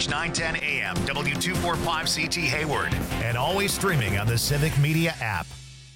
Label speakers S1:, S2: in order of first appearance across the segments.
S1: News 910 AM, W245CT Hayward, and always streaming on the Civic Media app.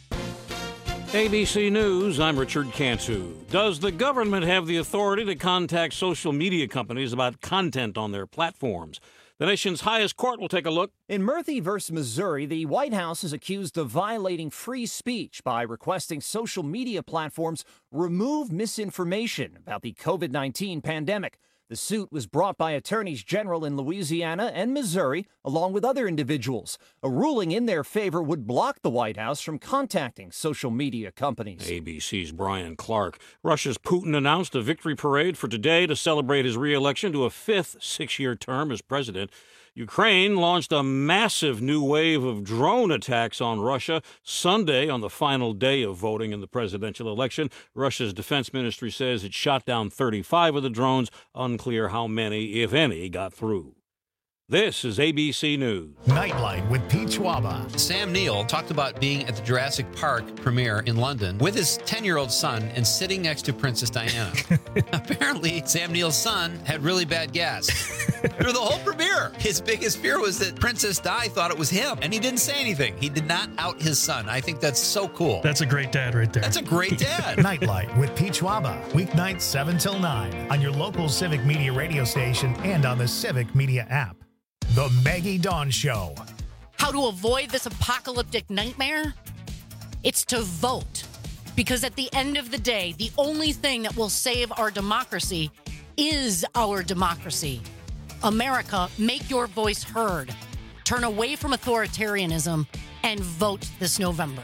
S2: ABC News, I'm Richard Cantu. Does the government have the authority to contact social media companies about content on their platforms? The nation's highest court will take a look.
S3: In Murphy v. Missouri, the White House is accused of violating free speech by requesting social media platforms remove misinformation about the COVID-19 pandemic. The suit was brought by attorneys general in Louisiana and Missouri, along with other individuals. A ruling in their favor would block the White House from contacting social media companies.
S2: ABC's Brian Clark. Russia's Putin announced a victory parade for today to celebrate his re-election to a fifth six-year term as president. Ukraine launched a massive new wave of drone attacks on Russia Sunday on the final day of voting in the presidential election. Russia's defense ministry says it shot down 35 of the drones. Unclear how many, if any, got through. This is ABC News.
S1: Nightlight with Pete Schwaba.
S4: Sam Neill talked about being at the Jurassic Park premiere in London with his 10-year-old son and sitting next to Princess Diana. Apparently, Sam Neill's son had really bad gas through the whole premiere. His biggest fear was that Princess Di thought it was him, and he didn't say anything. He did not out his son. I think that's so cool.
S5: That's a great dad right there.
S4: That's a great dad.
S1: Nightlight with Pete Schwaba. Weeknights 7 till 9 on your local Civic Media radio station and on the Civic Media app. The Maggie Dawn Show.
S6: How to avoid this apocalyptic nightmare? It's to vote. Because at the end of the day, the only thing that will save our democracy is our democracy. America, make your voice heard. Turn away from authoritarianism and vote this November.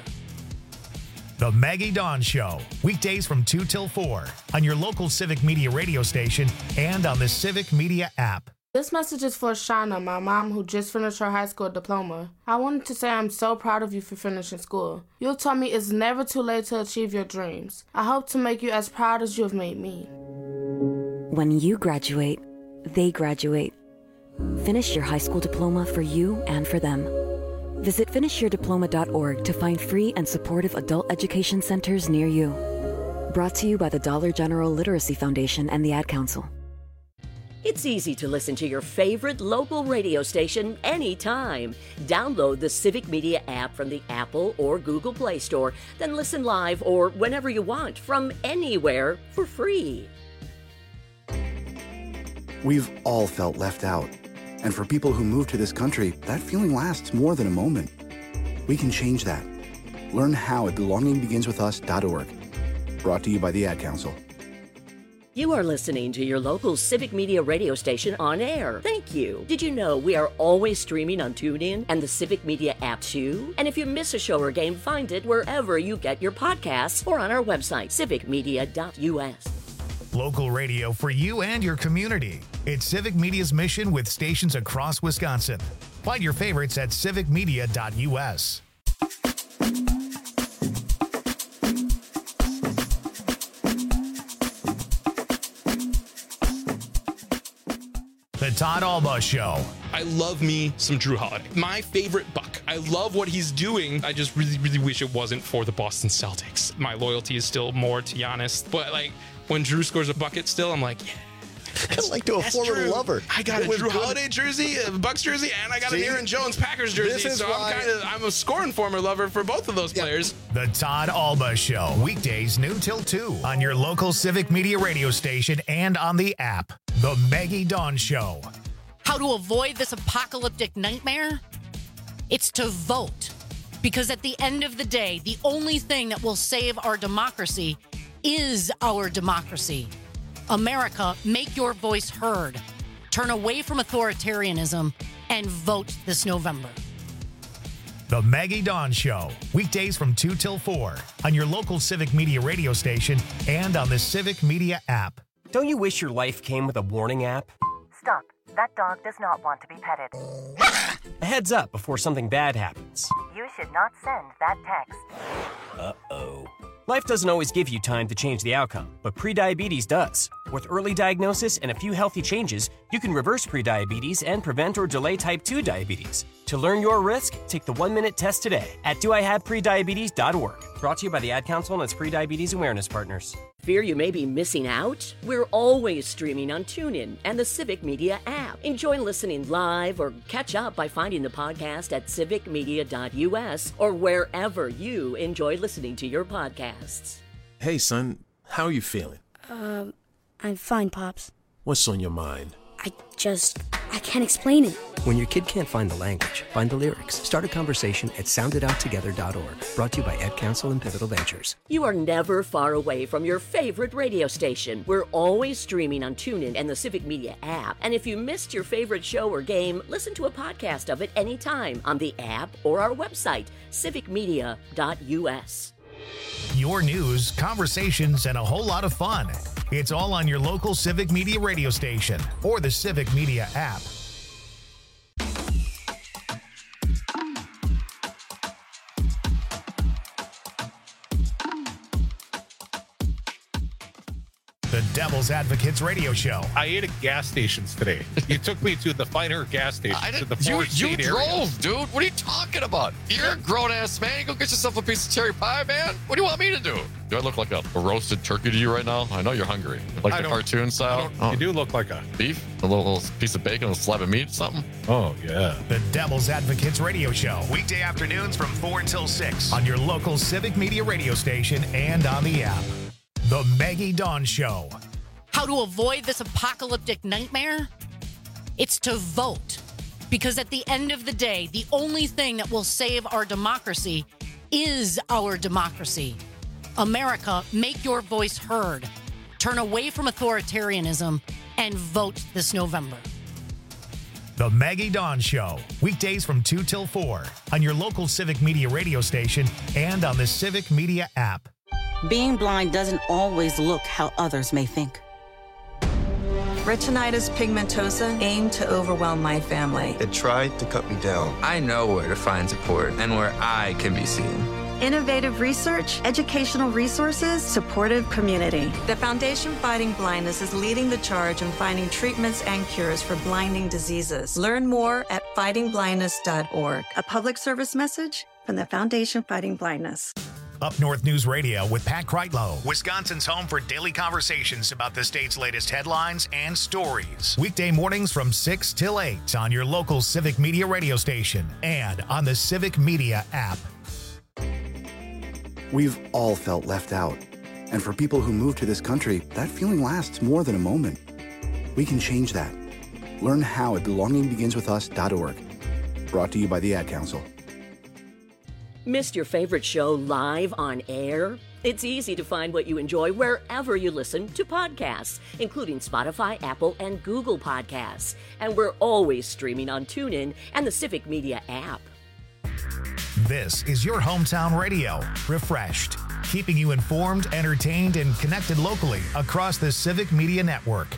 S1: The Maggie Dawn Show. Weekdays from 2 till 4 on your local Civic Media radio station and on the Civic Media app.
S7: This message is for Shauna, my mom, who just finished her high school diploma. I wanted to say I'm so proud of you for finishing school. You told me it's never too late to achieve your dreams. I hope to make you as proud as you have made me.
S8: When you graduate, they graduate. Finish your high school diploma for you and for them. Visit finishyourdiploma.org to find free and supportive adult education centers near you. Brought to you by the Dollar General Literacy Foundation and the Ad Council.
S9: It's easy to listen to your favorite local radio station anytime. Download the Civic Media app from the Apple or Google Play Store, then listen live or whenever you want from anywhere for free.
S10: We've all felt left out. And for people who move to this country, that feeling lasts more than a moment. We can change that. Learn how at belongingbeginswithus.org. Brought to you by the Ad Council.
S9: You are listening to your local Civic Media radio station on air. Thank you. Did you know we are always streaming on TuneIn and the Civic Media app too? And if you miss a show or game, find it wherever you get your podcasts or on our website, civicmedia.us.
S1: Local radio for you and your community. It's Civic Media's mission with stations across Wisconsin. Find your favorites at civicmedia.us. The Todd Alba Show.
S11: I love me some Drew Holiday. My favorite Buck. I love what he's doing. I just really, really wish it wasn't for the Boston Celtics. My loyalty is still more to Giannis. But like when Drew scores a bucket still, I'm like, yeah.
S12: Kind of like to a former lover.
S11: I got a Drew Holiday jersey, a Bucks jersey, and I got an Aaron Jones Packers jersey. So I'm a scoring former lover for both of those players.
S1: The Todd Alba Show. Weekdays noon till 2 on your local Civic Media radio station and on the app. The Maggie Dawn Show.
S6: How to avoid this apocalyptic nightmare? It's to vote. Because at the end of the day, the only thing that will save our democracy is our democracy. America, make your voice heard. Turn away from authoritarianism and vote this November.
S1: The Maggie Dawn Show. Weekdays from 2 till 4 on your local Civic Media radio station and on the Civic Media app.
S13: Don't you wish your life came with a warning app?
S14: Stop. That dog does not want to be petted.
S13: A heads up before something bad happens.
S14: You should not send that text.
S13: Uh-oh. Life doesn't always give you time to change the outcome, but prediabetes does. With early diagnosis and a few healthy changes, you can reverse prediabetes and prevent or delay type 2 diabetes. To learn your risk, take the 1-minute test today at doihaveprediabetes.org. Brought to you by the Ad Council and its prediabetes awareness partners.
S9: Fear you may be missing out? We're always streaming on TuneIn and the Civic Media app. Enjoy listening live or catch up by finding the podcast at civicmedia.us or wherever you enjoy listening to your podcasts.
S5: Hey, son, how are you feeling?
S15: I'm fine, Pops.
S5: What's on your mind?
S15: I can't explain it.
S16: When your kid can't find the language, find the lyrics. Start a conversation at sounditouttogether.org. Brought to you by Ed Council and Pivotal Ventures.
S9: You are never far away from your favorite radio station. We're always streaming on TuneIn and the Civic Media app. And if you missed your favorite show or game, listen to a podcast of it anytime on the app or our website, civicmedia.us.
S1: Your news, conversations, and a whole lot of fun. It's all on your local Civic Media radio station or the Civic Media app. The Devil's Advocates radio show.
S17: I ate at gas stations today. You took me to the finer gas station.
S18: You drove, dude. What are you talking about? You're a grown-ass man. You go get yourself a piece of cherry pie, man. What do you want me to do? Do I look like a roasted turkey to you right now? I know you're hungry. Like the cartoon style?
S17: You do look like a
S18: beef? A little piece of bacon, a slab of meat, something?
S17: Oh, yeah.
S1: The Devil's Advocates radio show. Weekday afternoons from 4 until 6 on your local Civic Media radio station and on the app. The Maggie Dawn Show.
S6: How to avoid this apocalyptic nightmare? It's to vote. Because at the end of the day, the only thing that will save our democracy is our democracy. America, make your voice heard. Turn away from authoritarianism and vote this November.
S1: The Maggie Dawn Show. Weekdays from 2 till 4 on your local Civic Media radio station and on the Civic Media app.
S19: Being blind doesn't always look how others may think.
S20: Retinitis pigmentosa aimed to overwhelm my family.
S21: It tried to cut me down. I know where to find support and where I can be seen.
S22: Innovative research, educational resources, supportive community.
S20: The Foundation Fighting Blindness is leading the charge in finding treatments and cures for blinding diseases. Learn more at fightingblindness.org.
S22: A public service message from the Foundation Fighting Blindness.
S1: Up North News Radio with Pat Kreitlow, Wisconsin's home for daily conversations about the state's latest headlines and stories. Weekday mornings from 6 till 8 on your local Civic Media radio station and on the Civic Media app.
S10: We've all felt left out. And for people who move to this country, that feeling lasts more than a moment. We can change that. Learn how at belongingbeginswithus.org. Brought to you by the Ad Council.
S9: Missed your favorite show live on air? It's easy to find what you enjoy wherever you listen to podcasts, including Spotify, Apple, and Google Podcasts. And we're always streaming on TuneIn and the Civic Media app.
S1: This is your hometown radio, refreshed, keeping you informed, entertained, and connected locally across the Civic Media Network.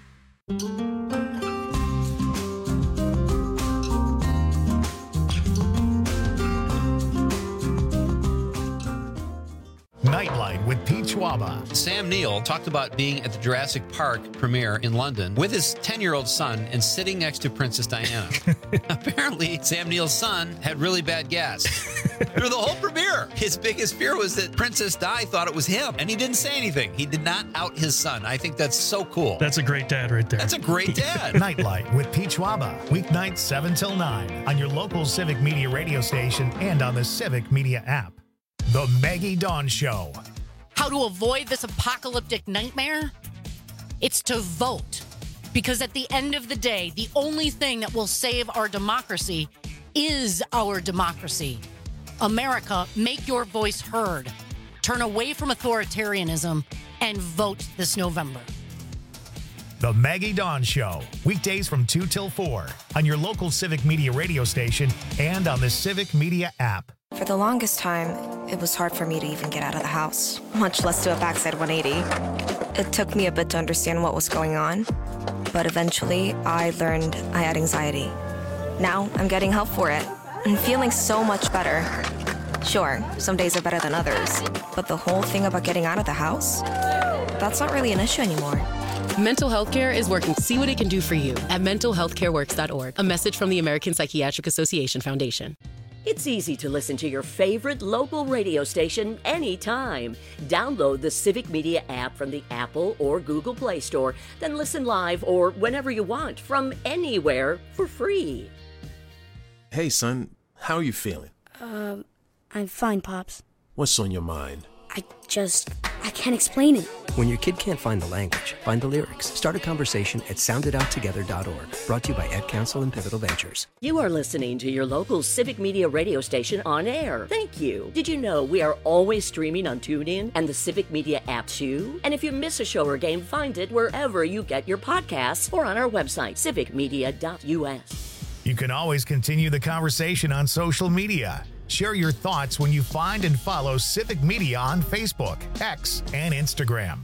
S1: Nightlight with Pete Schwaba.
S4: Sam Neill talked about being at the Jurassic Park premiere in London with his 10-year-old son and sitting next to Princess Diana. Apparently, Sam Neill's son had really bad gas. Through the whole premiere, his biggest fear was that Princess Di thought it was him, and he didn't say anything. He did not out his son. I think that's so cool.
S23: That's a great dad right there.
S4: That's a great dad.
S1: Nightlight with Pete Schwaba. Weeknights 7 till 9 on your local Civic Media radio station and on the Civic Media app. The Maggie Dawn Show.
S6: How to avoid this apocalyptic nightmare? It's to vote. Because at the end of the day, the only thing that will save our democracy is our democracy. America, make your voice heard. Turn away from authoritarianism and vote this November.
S1: The Maggie Dawn Show. Weekdays from 2 till 4 on your local Civic Media radio station and on the Civic Media app.
S24: For the longest time, it was hard for me to even get out of the house, much less do a backside 180. It took me a bit to understand what was going on, but eventually I learned I had anxiety. Now I'm getting help for it and feeling so much better. Sure, some days are better than others, but the whole thing about getting out of the house, that's not really an issue anymore.
S25: Mental health care is working. See what it can do for you at mentalhealthcareworks.org. A message from the American Psychiatric Association Foundation.
S9: It's easy to listen to your favorite local radio station anytime. Download the Civic Media app from the Apple or Google Play Store, then listen live or whenever you want from anywhere for free.
S5: Hey, son, how are you feeling?
S15: I'm fine, Pops.
S5: What's on your mind?
S15: I can't explain it.
S16: When your kid can't find the language, find the lyrics. Start a conversation at sounditouttogether.org. Brought to you by Ad Council and Pivotal Ventures.
S9: You are listening to your local Civic Media radio station on air. Thank you. Did you know we are always streaming on TuneIn and the Civic Media app too? And if you miss a show or game, find it wherever you get your podcasts or on our website, civicmedia.us.
S1: You can always continue the conversation on social media. Share your thoughts when you find and follow Civic Media on Facebook, X, and Instagram.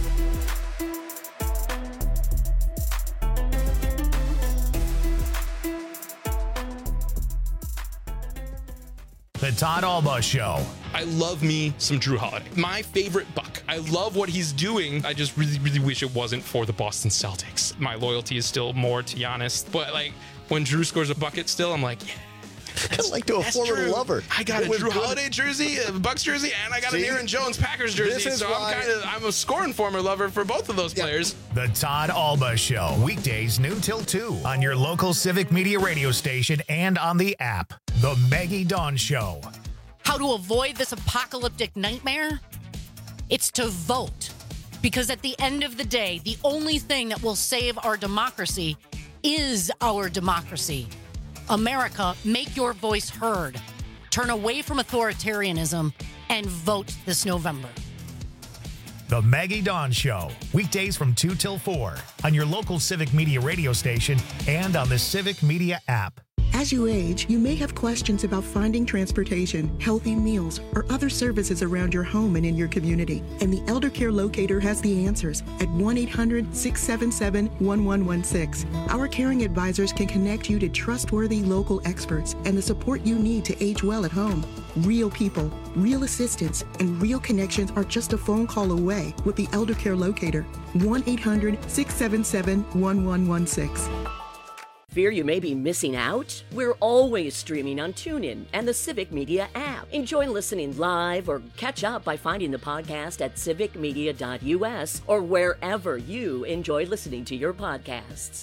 S1: The Todd Alba Show.
S11: I love me some Drew Holiday. My favorite Buck. I love what he's doing. I just really wish it wasn't for the Boston Celtics. My loyalty is still more to Giannis. But like when Drew scores a bucket still, I'm like, yeah.
S12: Kind of like to a former lover.
S11: I got a Drew Holiday jersey, a Bucks jersey, and I got an Aaron Jones Packers jersey. So I'm a scoring former lover for both of those players.
S1: The Todd Alba Show, weekdays noon till 2 on your local Civic Media radio station and on the app. The Maggie Dawn Show.
S6: How to avoid this apocalyptic nightmare? It's to vote. Because at the end of the day, the only thing that will save our democracy is our democracy. America, make your voice heard. Turn away from authoritarianism and vote this November.
S1: The Maggie Dawn Show, weekdays from 2 till 4 on your local Civic Media radio station and on the Civic Media app.
S2: As you age, you may have questions about finding transportation, healthy meals, or other services around your home and in your community. And the Elder Care Locator has the answers at 1-800-677-1116. Our caring advisors can connect you to trustworthy local experts and the support you need to age well at home. Real people, real assistance, and real connections are just a phone call away with the Elder Care Locator. 1-800-677-1116.
S9: Fear you may be missing out? We're always streaming on TuneIn and the Civic Media app. Enjoy listening live or catch up by finding the podcast at civicmedia.us or wherever you enjoy listening to your podcasts.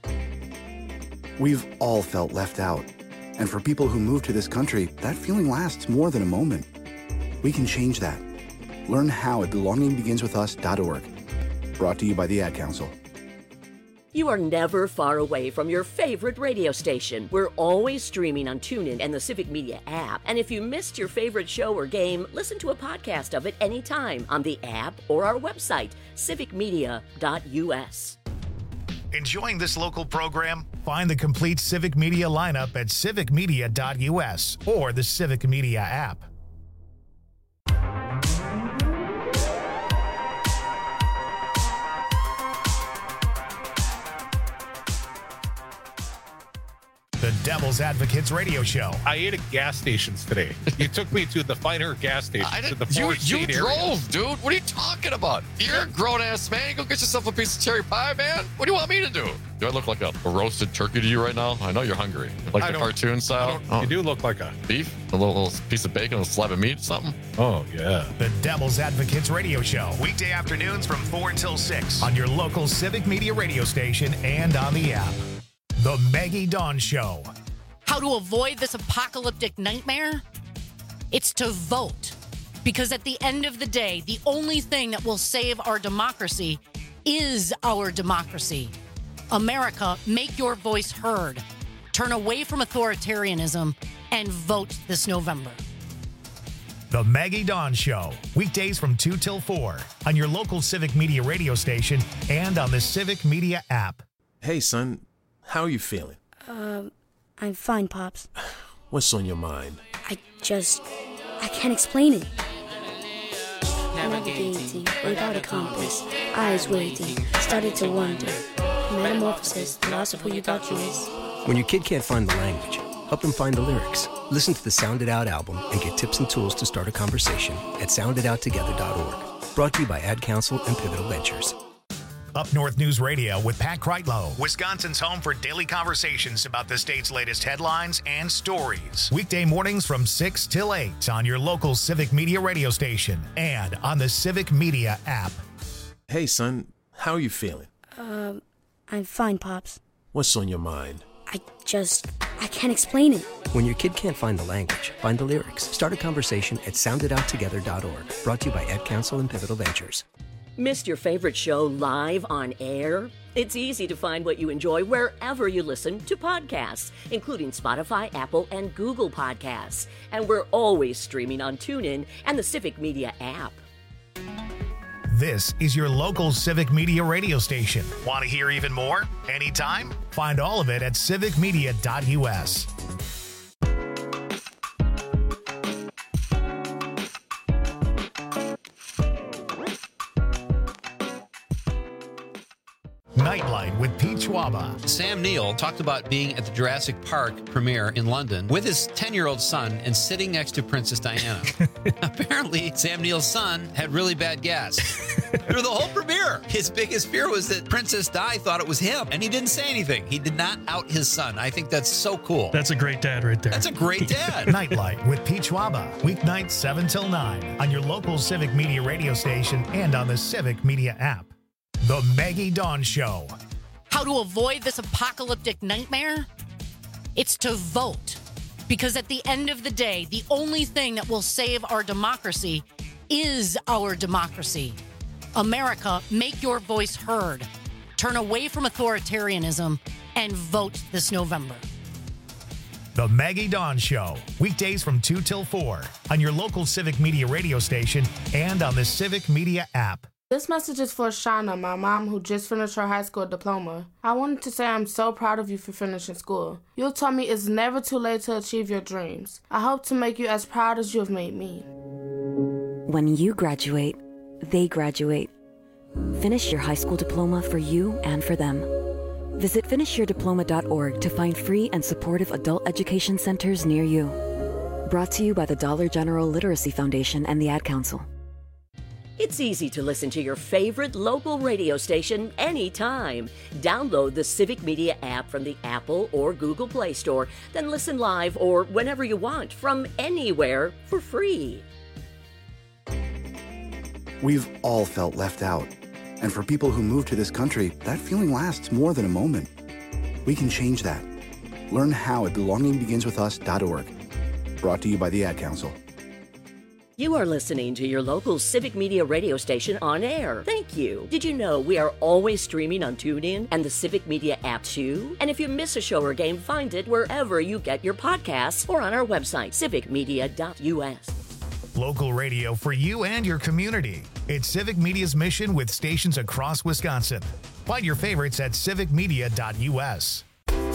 S10: We've all felt left out. And for people who move to this country, that feeling lasts more than a moment. We can change that. Learn how at belongingbeginswithus.org. Brought to you by the Ad Council.
S9: You are never far away from your favorite radio station. We're always streaming on TuneIn and the Civic Media app. And if you missed your favorite show or game, listen to a podcast of it anytime on the app or our website, civicmedia.us.
S1: Enjoying this local program? Find the complete Civic Media lineup at civicmedia.us or the Civic Media app. The Devil's Advocates radio show.
S17: I ate at gas stations today. You took me to the finer gas stations.
S18: You drove, dude. What are you talking about? You're a grown-ass man. You go get yourself a piece of cherry pie, man. What do you want me to do? Do I look like a roasted turkey to you right now? I know you're hungry. Like the cartoon style?
S17: You do look like a
S18: beef? A little piece of bacon, a slab of meat, something?
S17: Oh, yeah.
S1: The Devil's Advocates radio show. Weekday afternoons from 4 until 6 on your local Civic Media radio station and on the app. The Maggie Dawn Show.
S6: How to avoid this apocalyptic nightmare? It's to vote. Because at the end of the day, the only thing that will save our democracy is our democracy. America, make your voice heard. Turn away from authoritarianism and vote this November.
S1: The Maggie Dawn Show. Weekdays from 2 till 4 on your local Civic Media radio station and on the Civic Media app.
S5: Hey, son, how are you feeling?
S15: I'm fine, Pops.
S5: What's on your mind?
S15: I can't explain it. Navigating without a compass, eyes waiting, started to wonder. Metamorphosis, the loss of who you thought you is.
S16: When your kid can't find the language, help them find the lyrics. Listen to the Sound It Out album and get tips and tools to start a conversation at sounditouttogether.org. Brought to you by Ad Council and Pivotal Ventures.
S1: Up North News Radio with Pat Kreitlow, Wisconsin's home for daily conversations about the state's latest headlines and stories. Weekday mornings from 6 till 8 on your local Civic Media radio station and on the Civic Media app.
S5: Hey, son, how are you feeling?
S15: I'm fine, Pops.
S5: What's on your mind?
S15: I can't explain it.
S16: When your kid can't find the language, find the lyrics. Start a conversation at soundedouttogether.org. Brought to you by Ed Council and Pivotal Ventures.
S9: Missed your favorite show live on air? It's easy to find what you enjoy wherever you listen to podcasts, including Spotify, Apple, and Google Podcasts. And we're always streaming on TuneIn and the Civic Media app.
S1: This is your local Civic Media radio station. Want to hear even more? Anytime? Find all of it at civicmedia.us. Nightlight with Pete Schwaba.
S4: Sam Neill talked about being at the Jurassic Park premiere in London with his 10-year-old son and sitting next to Princess Diana. Apparently, Sam Neill's son had really bad gas through the whole premiere. His biggest fear was that Princess Di thought it was him, and he didn't say anything. He did not out his son. I think that's so cool.
S3: That's a great dad right there.
S4: That's a great dad.
S1: Nightlight with Pete Schwaba. Weeknights 7 till 9 on your local Civic Media radio station and on the Civic Media app. The Maggie Dawn Show.
S6: How to avoid this apocalyptic nightmare? It's to vote. Because at the end of the day, the only thing that will save our democracy is our democracy. America, make your voice heard. Turn away from authoritarianism and vote this November.
S1: The Maggie Dawn Show. Weekdays from 2 till 4 on your local Civic Media radio station and on the Civic Media app.
S7: This message is for Shauna, my mom, who just finished her high school diploma. I wanted to say I'm so proud of you for finishing school. You told me it's never too late to achieve your dreams. I hope to make you as proud as you have made me.
S8: When you graduate, they graduate. Finish your high school diploma for you and for them. Visit finishyourdiploma.org to find free and supportive adult education centers near you. Brought to you by the Dollar General Literacy Foundation and the Ad Council.
S9: It's easy to listen to your favorite local radio station anytime. Download the Civic Media app from the Apple or Google Play Store, then listen live or whenever you want from anywhere for free.
S10: We've all felt left out. And for people who move to this country, that feeling lasts more than a moment. We can change that. Learn how at belongingbeginswithus.org. Brought to you by the Ad Council.
S9: You are listening to your local Civic Media radio station on air. Thank you. Did you know we are always streaming on TuneIn and the Civic Media app too? And if you miss a show or game, find it wherever you get your podcasts or on our website, civicmedia.us.
S1: Local radio for you and your community. It's Civic Media's mission with stations across Wisconsin. Find your favorites at civicmedia.us.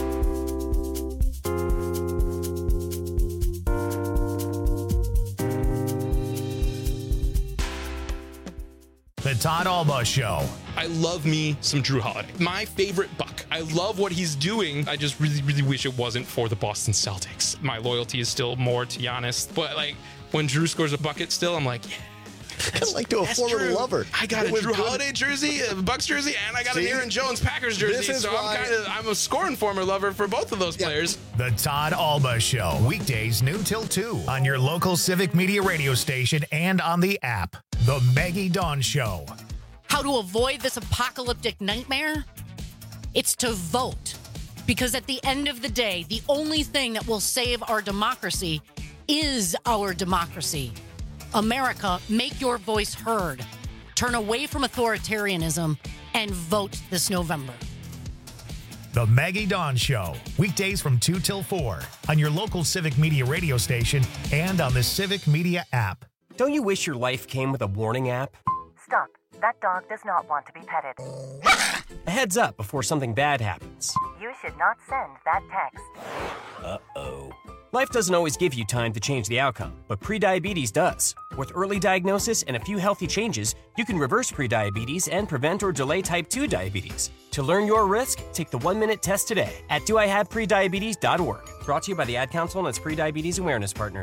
S1: The Todd Alba Show.
S11: I love me some Drew Holiday. My favorite Buck. I love what he's doing. I just really wish it wasn't for the Boston Celtics. My loyalty is still more to Giannis. But like when Drew scores a bucket still, I'm like, yeah.
S12: Kind of like to a former lover.
S11: I got a Drew Holiday jersey, a Bucks jersey, and I got an Aaron Jones Packers jersey. So I'm a scoring former lover for both of those players.
S1: The Todd Alba Show. Weekdays noon till 2 on your local Civic Media radio station and on the app. The Maggie Dawn Show.
S6: How to avoid this apocalyptic nightmare? It's to vote. Because at the end of the day, the only thing that will save our democracy is our democracy. America, make your voice heard. Turn away from authoritarianism and vote this November.
S1: The Maggie Dawn Show. Weekdays from 2 till 4 on your local Civic Media radio station and on the Civic Media app.
S13: Don't you wish your life came with a warning app?
S14: Stop. That dog does not want to be petted.
S13: A heads up before something bad happens.
S14: You should not send that text.
S13: Uh-oh. Life doesn't always give you time to change the outcome, but prediabetes does. With early diagnosis and a few healthy changes, you can reverse prediabetes and prevent or delay type 2 diabetes. To learn your risk, take the 1-minute test today at doihaveprediabetes.org. Brought to you by the Ad Council and its prediabetes awareness partners.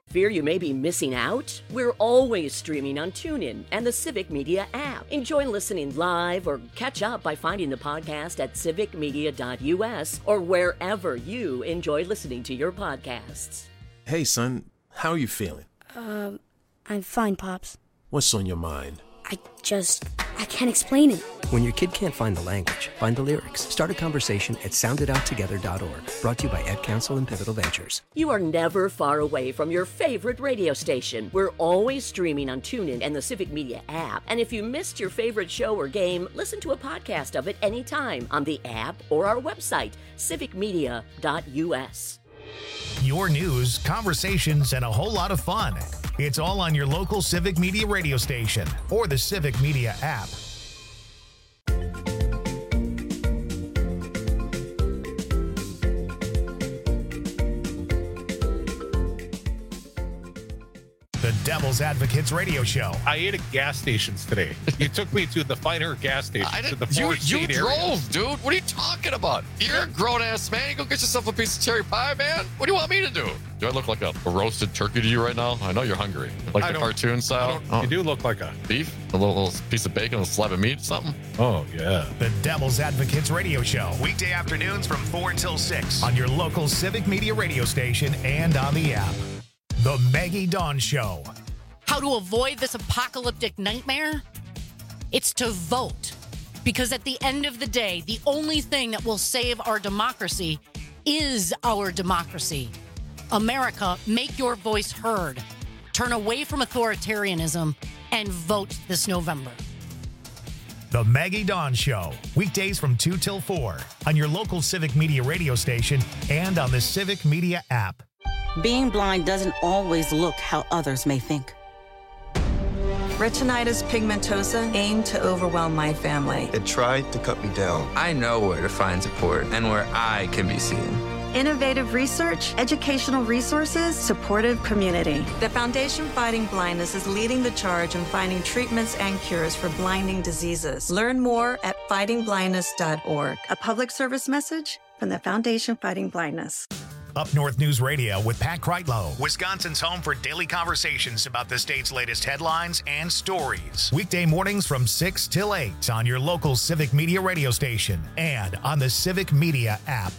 S9: Fear you may be missing out? We're always streaming on TuneIn and the Civic Media app. Enjoy listening live or catch up by finding the podcast at civicmedia.us or wherever you enjoy listening to your podcasts.
S5: Hey, son, how are you feeling?
S15: I'm fine, Pops.
S5: What's on your mind?
S15: I can't explain it.
S16: When your kid can't find the language, find the lyrics. Start a conversation at sounditouttogether.org. Brought to you by Ed Council and Pivotal Ventures.
S9: You are never far away from your favorite radio station. We're always streaming on TuneIn and the Civic Media app. And if you missed your favorite show or game, listen to a podcast of it anytime on the app or our website, civicmedia.us.
S1: Your news, conversations, and a whole lot of fun. It's all on your local Civic Media radio station or the Civic Media app. The Devil's Advocates radio show.
S17: I ate at gas stations today. You took me to the finer gas stations.
S18: You drove, dude. What are you talking about? You're a grown-ass man. You go get yourself a piece of cherry pie, man. What do you want me to do? Do I look like a roasted turkey to you right now? I know you're hungry. Like the cartoon style?
S17: You do look like a...
S18: Beef? A little piece of bacon, a slab of meat, something?
S17: Oh, yeah.
S1: The Devil's Advocates radio show. Weekday afternoons from 4 until 6 on your local Civic Media radio station and on the app. The Maggie Dawn Show.
S6: How to avoid this apocalyptic nightmare? It's to vote. Because at the end of the day, the only thing that will save our democracy is our democracy. America, make your voice heard. Turn away from authoritarianism and vote this November.
S1: The Maggie Dawn Show. Weekdays from 2 till 4 on your local Civic Media radio station and on the Civic Media app.
S3: Being blind doesn't always look how others may think.
S19: Retinitis pigmentosa aimed to overwhelm my family.
S20: It tried to cut me down. I know where to find support and where I can be seen.
S22: Innovative research, educational resources, supportive community.
S19: The Foundation Fighting Blindness is leading the charge in finding treatments and cures for blinding diseases. Learn more at fightingblindness.org.
S22: A public service message from the Foundation Fighting Blindness.
S1: Up North News Radio with Pat Kreitlow, Wisconsin's home for daily conversations about the state's latest headlines and stories. Weekday mornings from 6 till 8 on your local Civic Media radio station and on the Civic Media app.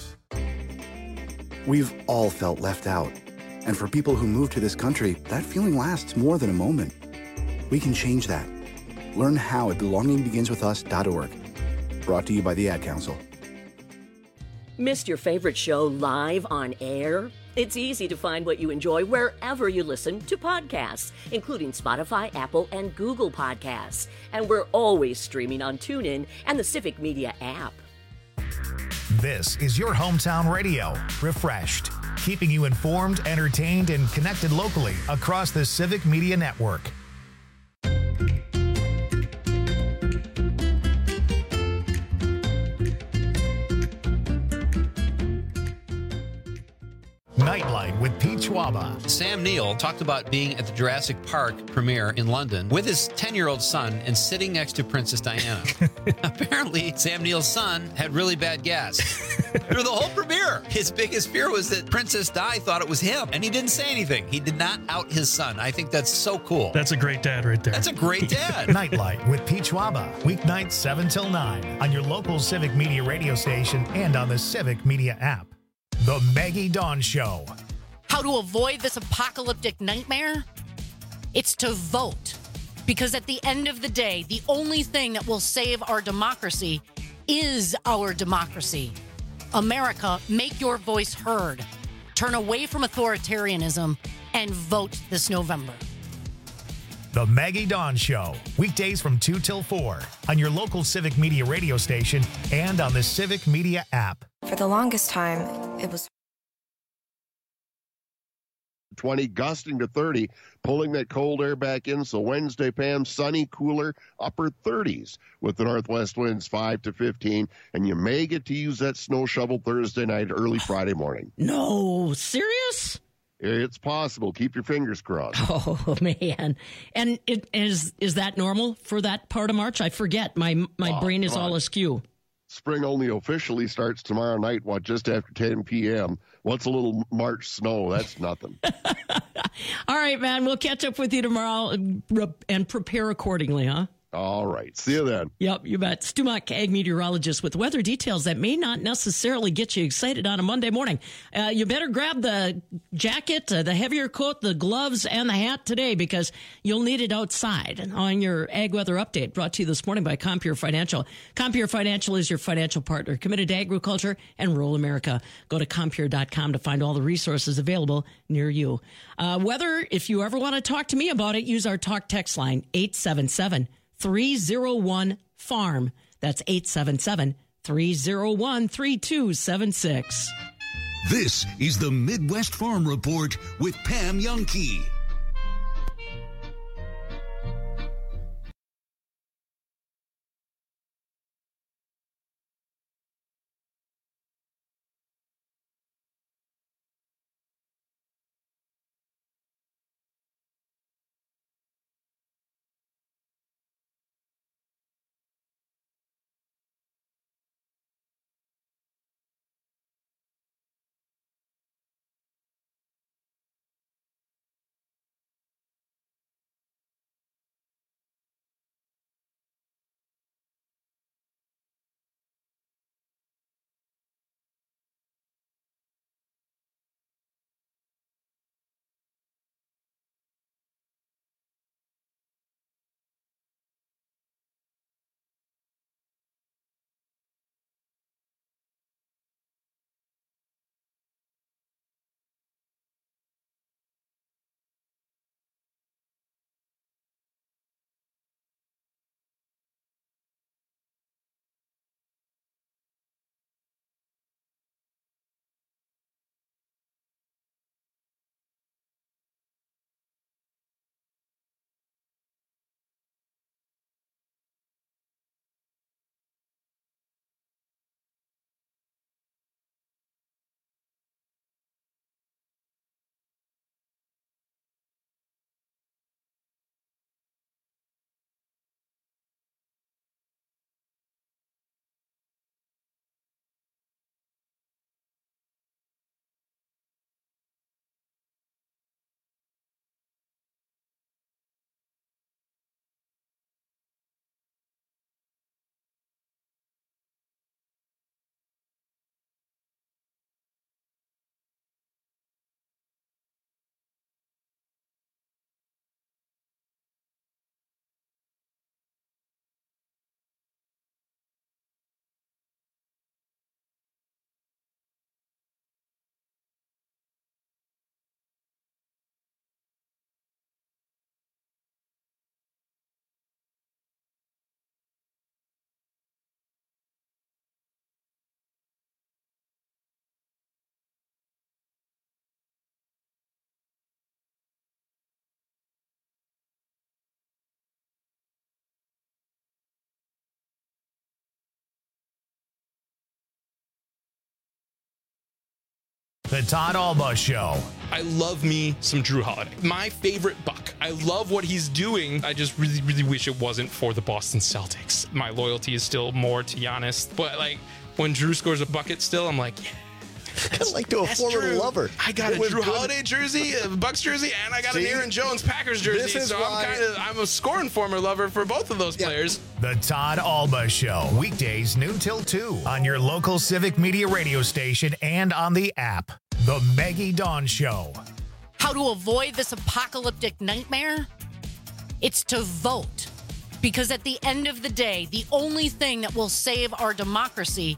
S10: We've all felt left out. And for people who move to this country, that feeling lasts more than a moment. We can change that. Learn how at belongingbeginswithus.org. Brought to you by the Ad Council.
S9: Missed your favorite show live on air? It's easy to find what you enjoy wherever you listen to podcasts, including Spotify, Apple, and Google Podcasts. And we're always streaming on TuneIn and the Civic Media app.
S1: This is your hometown radio, refreshed, keeping you informed, entertained, and connected locally across the Civic Media Network. Nightlight with Pete Schwaba.
S4: Sam Neill talked about being at the Jurassic Park premiere in London with his 10-year-old son and sitting next to Princess Diana. Apparently, Sam Neill's son had really bad gas through the whole premiere. His biggest fear was that Princess Di thought it was him, and he didn't say anything. He did not out his son. I think that's so cool.
S21: That's a great dad right there.
S4: That's a great dad.
S1: Nightlight with Pete Schwaba. Weeknights 7 till 9 on your local Civic Media radio station and on the Civic Media app. The Maggie Dawn Show.
S6: How to avoid this apocalyptic nightmare? It's to vote. Because at the end of the day, the only thing that will save our democracy is our democracy. America, make your voice heard. Turn away from authoritarianism and vote this November.
S1: The Maggie Dawn Show. Weekdays from 2 till 4 on your local Civic Media radio station and on the Civic Media app.
S24: For the longest time, it was
S23: 20, gusting to 30, pulling that cold air back in. So Wednesday, Pam, sunny, cooler, upper 30s with the northwest winds 5 to 15. And you may get to use that snow shovel Thursday night, early Friday morning.
S26: No, serious?
S23: It's possible. Keep your fingers crossed.
S26: Oh, man. And is that normal for that part of March? I forget. My brain is all askew.
S23: Spring only officially starts tomorrow night, just after 10 p.m. What's a little March snow? That's nothing.
S26: All right, man. We'll catch up with you tomorrow and prepare accordingly, huh?
S23: All right. See you then.
S26: Yep, you bet. Stu Muck, ag meteorologist, with weather details that may not necessarily get you excited on a Monday morning. You better grab the jacket, the heavier coat, the gloves, and the hat today because you'll need it outside. On your ag weather update, brought to you this morning by Compure Financial. Compure Financial is your financial partner, committed to agriculture and rural America. Go to Compure.com to find all the resources available near you. Weather, if you ever want to talk to me about it, use our talk text line, 877-301-FARM. That's 877-301-3276.
S2: This is the Midwest Farm Report with Pam Youngkey.
S1: The Todd Alba Show.
S11: I love me some Drew Holiday. My favorite Buck. I love what he's doing. I just really, really wish it wasn't for the Boston Celtics. My loyalty is still more to Giannis. But, when Drew scores a bucket still, I'm like, yeah.
S7: Kind of like to a former lover.
S11: I got a Drew Holiday jersey, a Bucks jersey, and I got an Aaron Jones Packers jersey. So I'm a scoring former lover for both of those players.
S1: The Todd Alba Show. Weekdays noon till 2 on your local Civic Media radio station and on the app. The Maggie Dawn Show.
S6: How to avoid this apocalyptic nightmare? It's to vote. Because at the end of the day, the only thing that will save our democracy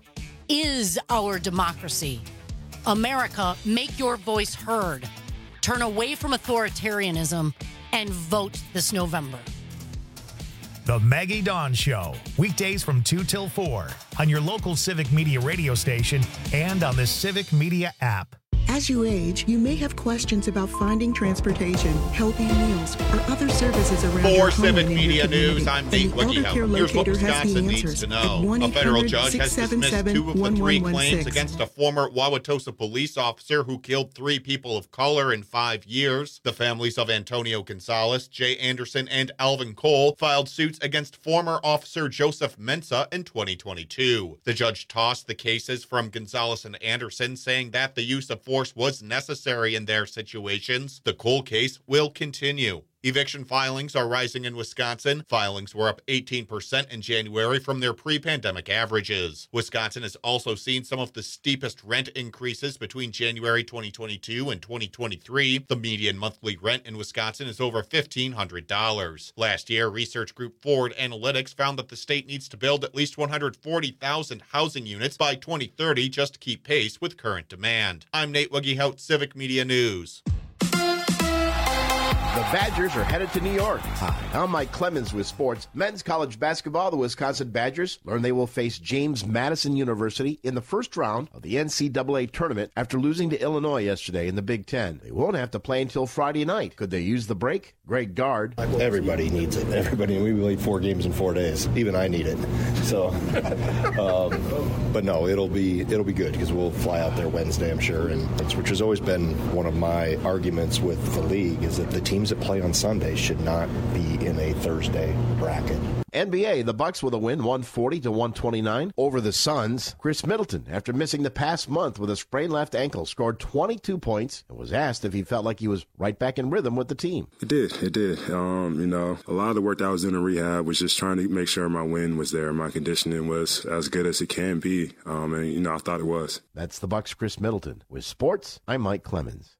S6: is our democracy. America, make your voice heard. Turn away from authoritarianism and vote this November.
S1: The Maggie Dawn Show. Weekdays from 2 till 4 on your local Civic Media radio station and on the Civic Media app.
S8: As you age, you may have questions about finding transportation, healthy meals, or other services around your home.
S12: For Civic
S8: and in
S12: Media
S8: your community.
S12: News, I'm Nate
S8: And the Elder Care
S12: Wickihout. Here's what
S8: Locator has the
S12: Wisconsin needs
S8: answers
S12: to
S8: at
S12: know. A federal judge has dismissed 2 of the 3 claims
S8: 1-800-677-1116.
S12: against a former Wauwatosa police officer who killed 3 people of color in 5 years. The families of Antonio Gonzalez, Jay Anderson, and Alvin Cole filed suits against former officer Joseph Mensa in 2022. The judge tossed the cases from Gonzalez and Anderson, saying that the use of force was necessary in their situations. The Cole case will continue. Eviction filings are rising in Wisconsin. Filings were up 18% in January from their pre-pandemic averages. Wisconsin has also seen some of the steepest rent increases between January 2022 and 2023. The median monthly rent in Wisconsin is over $1,500. Last year, research group Forward Analytics found that the state needs to build at least 140,000 housing units by 2030 just to keep pace with current demand. I'm Nate Wiggyhout, Civic Media News.
S13: The Badgers are headed to New York. Hi, I'm Mike Clemens with sports. Men's college basketball, the Wisconsin Badgers learn they will face James Madison University in the first round of the NCAA tournament after losing to Illinois yesterday in the Big Ten. They won't have to play until Friday night. Could they use the break? Greg Gard.
S7: Everybody needs it. Everybody. We played 4 games in 4 days. Even I need it. So, but no, it'll be good because we'll fly out there Wednesday, I'm sure, and which has always been one of my arguments with the league is that the teams that play on Sunday should not be in a Thursday bracket.
S13: NBA, the Bucks with a win, 140-129 over the Suns. Chris Middleton, after missing the past month with a sprained left ankle, scored 22 points and was asked if he felt like he was right back in rhythm with the team.
S14: It did. A lot of the work that I was doing in rehab was just trying to make sure my wind was there, my conditioning was as good as it can be, and I thought it was.
S13: That's the Bucks' Chris Middleton. With sports, I'm Mike Clemens.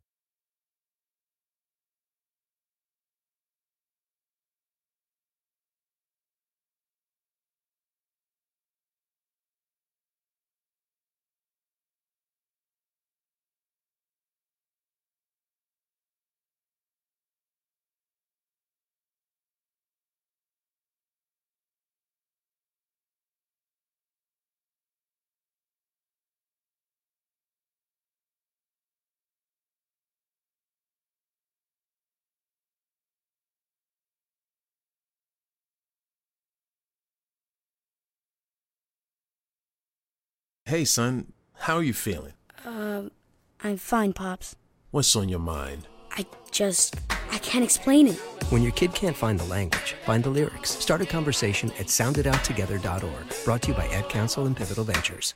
S5: Hey, son, how are you feeling?
S15: I'm fine, Pops.
S5: What's on your mind?
S15: I can't explain it.
S16: When your kid can't find the language, find the lyrics. Start a conversation at sounditouttogether.org. Brought to you by Ad Council and Pivotal Ventures.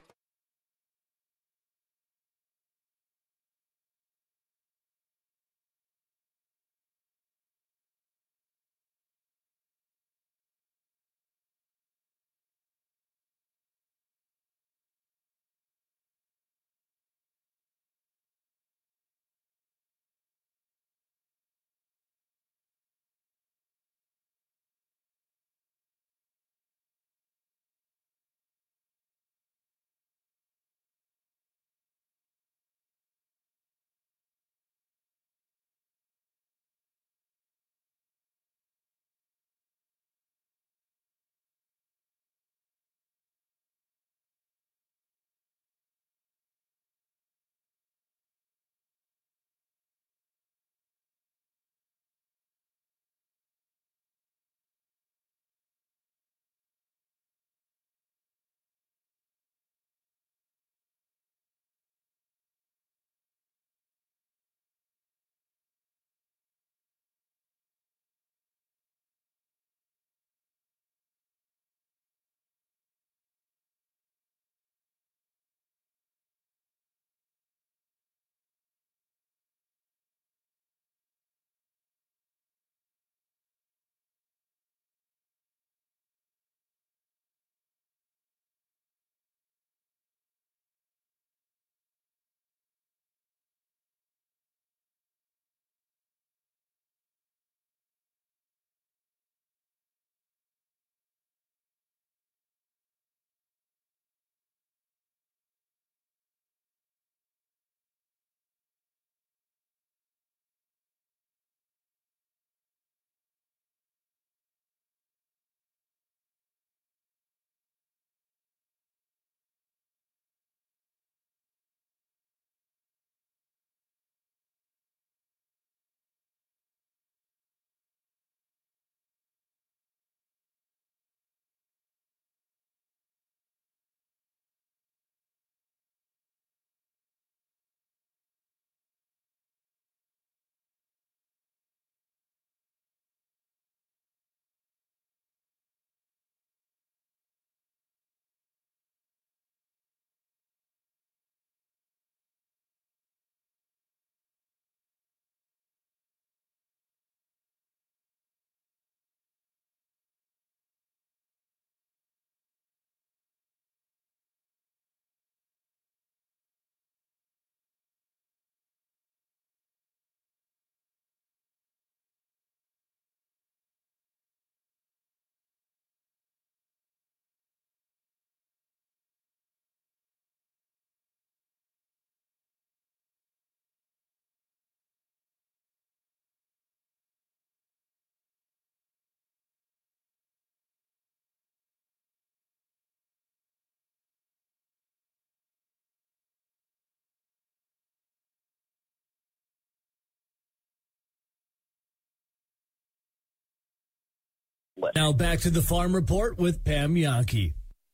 S3: list.
S17: Now back to the Farm Report with Pam Jahnke.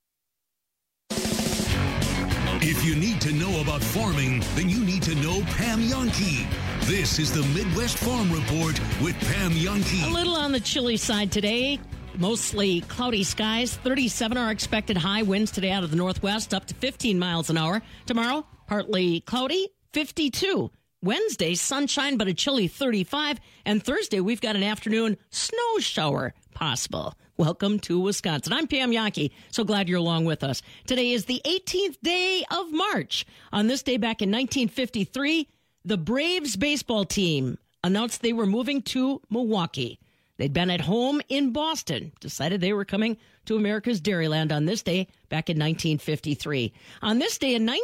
S2: If you need to know about farming, then you need to know Pam Jahnke. This is the Midwest Farm Report with Pam Jahnke.
S26: A little on the chilly side today. Mostly cloudy skies. 37 are expected high. Winds today out of the northwest up to 15 miles an hour. Tomorrow, partly cloudy, 52. Wednesday, sunshine, but a chilly 35. And Thursday, we've got an afternoon snow shower possible. Welcome to Wisconsin. I'm Pam Jahnke. So glad you're along with us. Today is the 18th day of March. On this day back in 1953, the Braves baseball team announced they were moving to Milwaukee. They'd been at home in Boston, decided they were coming to America's Dairyland on this day back in 1953. On this day in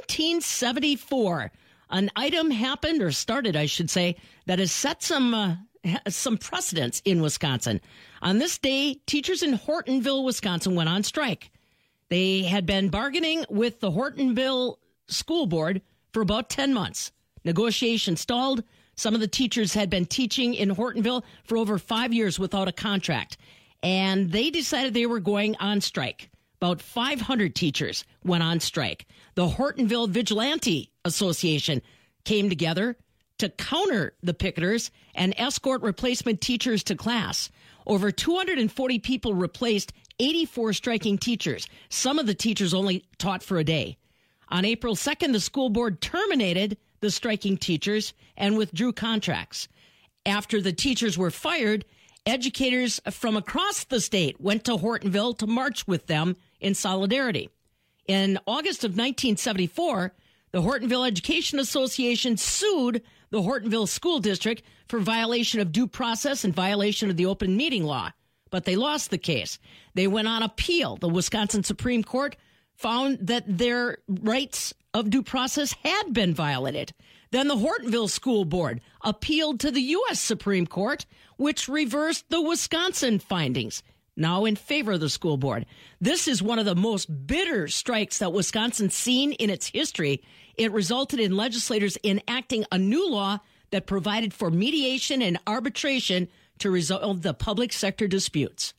S26: 1974, an item happened, or started, I should say, that has set some precedents in Wisconsin. On this day, teachers in Hortonville, Wisconsin went on strike. They had been bargaining with the Hortonville School Board for about 10 months. Negotiations stalled. Some of the teachers had been teaching in Hortonville for over 5 years without a contract, and they decided they were going on strike. About 500 teachers went on strike. The Hortonville Vigilante Association came together to counter the picketers and escort replacement teachers to class. Over 240 people replaced 84 striking teachers. Some of the teachers only taught for a day. On April 2nd, the school board terminated the striking teachers and withdrew contracts. After the teachers were fired, educators from across the state went to Hortonville to march with them in solidarity. In August of 1974, the Hortonville Education Association sued the Hortonville School District for violation of due process and violation of the open meeting law, but they lost the case. They went on appeal. The Wisconsin Supreme Court found that their rights of due process had been violated. Then the Hortonville School Board appealed to the U.S. Supreme Court, which reversed the Wisconsin findings, now in favor of the school board. This is one of the most bitter strikes that Wisconsin's seen in its history. It resulted in legislators enacting a new law that provided for mediation and arbitration to resolve the public sector disputes.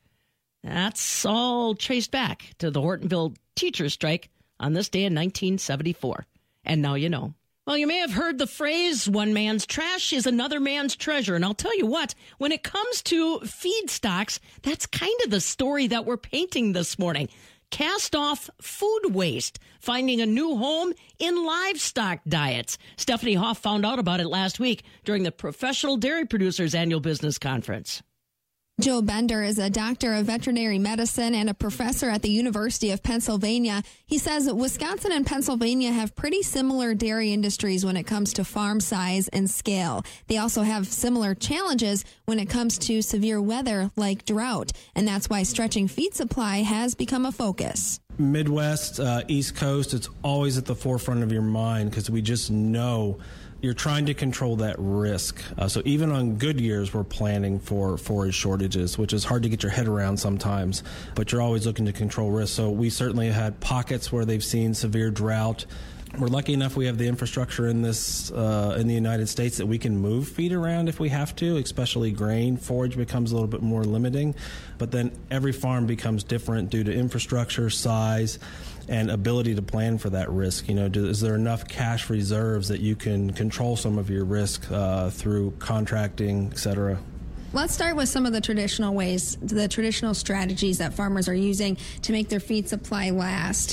S26: That's all traced back to the Hortonville teacher strike on this day in 1974. And now you know. Well, you may have heard the phrase, one man's trash is another man's treasure. And I'll tell you what, when it comes to feedstocks, that's kind of the story that we're painting this morning. Cast off food waste, finding a new home in livestock diets. Stephanie Hoff found out about it last week during the Professional Dairy Producers Annual Business Conference.
S18: Joe Bender is a doctor of veterinary medicine and a professor at the University of Pennsylvania. He says Wisconsin and Pennsylvania have pretty similar dairy industries when it comes to farm size and scale. They also have similar challenges when it comes to severe weather like drought, and that's why stretching feed supply has become a focus.
S20: Midwest, East Coast, it's always at the forefront of your mind because we just know you're trying to control that risk. So even on good years, we're planning for forage shortages, which is hard to get your head around sometimes, but you're always looking to control risk. So we certainly had pockets where they've seen severe drought. We're lucky enough we have the infrastructure in this in the United States that we can move feed around if we have to, especially grain. Forage becomes a little bit more limiting, but then every farm becomes different due to infrastructure, size, and ability to plan for that risk. You know, is there enough cash reserves that you can control some of your risk through contracting, et cetera?
S18: Let's start with some of the traditional ways, the traditional strategies that farmers are using to make their feed supply last.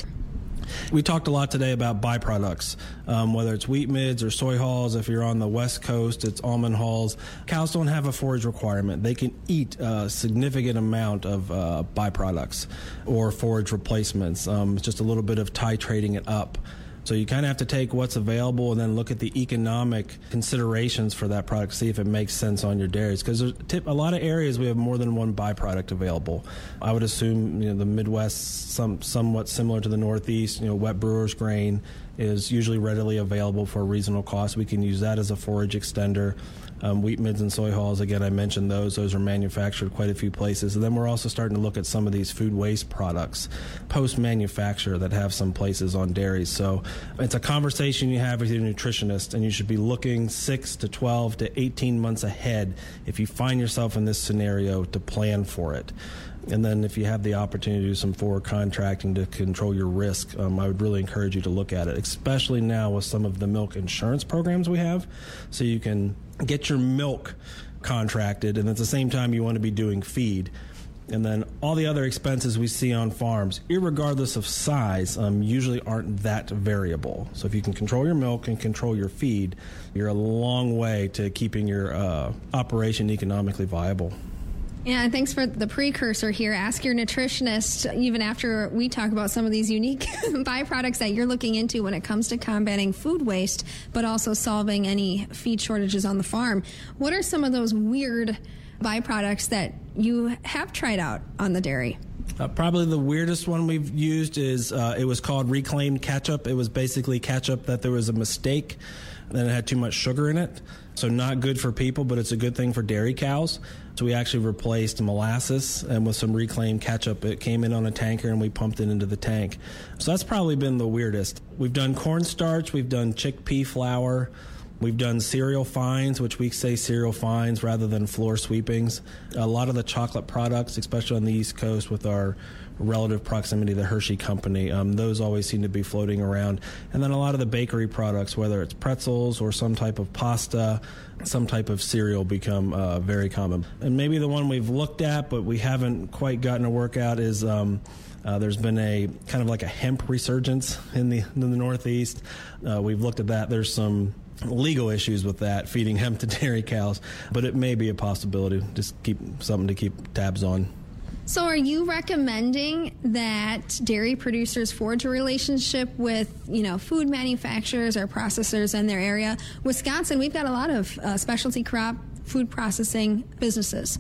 S20: We talked a lot today about byproducts, whether it's wheat midds or soy hulls. If you're on the West Coast, it's almond hulls. Cows don't have a forage requirement. They can eat a significant amount of byproducts or forage replacements. It's just a little bit of titrating it up. So you kind of have to take what's available and then look at the economic considerations for that product, see if it makes sense on your dairies. Because there's a lot of areas we have more than one byproduct available. I would assume the Midwest, somewhat similar to the Northeast, wet brewer's grain is usually readily available for a reasonable cost. We can use that as a forage extender. Wheat midds and soy hulls, again, I mentioned those. Those are manufactured quite a few places. And then we're also starting to look at some of these food waste products post-manufacture that have some places on dairies. So it's a conversation you have with your nutritionist, and you should be looking 6 to 12 to 18 months ahead if you find yourself in this scenario to plan for it. And then if you have the opportunity to do some forward contracting to control your risk, I would really encourage you to look at it, especially now with some of the milk insurance programs we have. So you can get your milk contracted, and at the same time you want to be doing feed. And then all the other expenses we see on farms, irregardless of size, usually aren't that variable. So if you can control your milk and control your feed, you're a long way to keeping your operation economically viable.
S18: Yeah, thanks for the precursor here. Ask your nutritionist, even after we talk about some of these unique byproducts that you're looking into when it comes to combating food waste, but also solving any feed shortages on the farm. What are some of those weird byproducts that you have tried out on the dairy?
S20: Probably the weirdest one we've used is it was called reclaimed ketchup. It was basically ketchup that there was a mistake and it had too much sugar in it. So not good for people, but it's a good thing for dairy cows. So we actually replaced molasses and with some reclaimed ketchup. It came in on a tanker and we pumped it into the tank. So that's probably been the weirdest. We've done cornstarch, we've done chickpea flour, we've done cereal fines, which we say cereal fines rather than floor sweepings. A lot of the chocolate products, especially on the East Coast with our relative proximity to the Hershey Company, those always seem to be floating around. And then a lot of the bakery products, whether it's pretzels or some type of pasta, some type of cereal, become very common. And maybe the one we've looked at but we haven't quite gotten to work out is there's been a kind of like a hemp resurgence in the Northeast. We've looked at that. There's some legal issues with that, feeding hemp to dairy cows, but it may be a possibility. Just keep something to keep tabs on.
S18: So are you recommending that dairy producers forge a relationship with, food manufacturers or processors in their area? Wisconsin, we've got a lot of specialty crop food processing businesses.